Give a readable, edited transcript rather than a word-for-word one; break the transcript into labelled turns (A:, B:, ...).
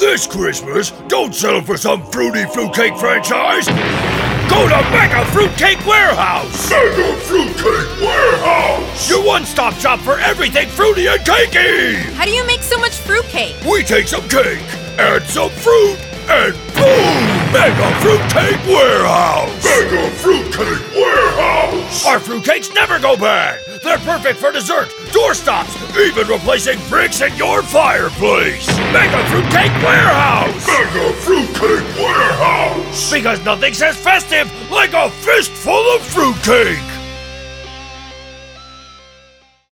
A: This Christmas, don't settle for some fruity fruitcake franchise. Go to Mega Fruitcake Warehouse!
B: Mega Fruitcake Warehouse!
A: Your one-stop shop for everything fruity and cakey!
C: How do you make so much fruitcake?
A: We take some cake, add some fruit, and boom! Mega Fruitcake Warehouse!
B: Mega Fruitcake Warehouse!
A: Our fruitcakes never go bad! They're perfect for dessert, doorstops, even replacing bricks in your fireplace! Mega Fruitcake Warehouse!
B: Mega Fruitcake Warehouse!
A: Because nothing says festive like a fistful of fruitcake!